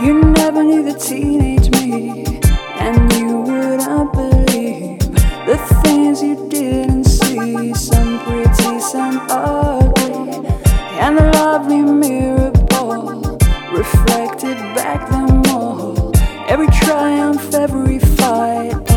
You never knew the teenage me, and you wouldn't believe the things you didn't see. Some pretty, some ugly, and the lovely mirror ball reflected back them all. Every triumph, every fight,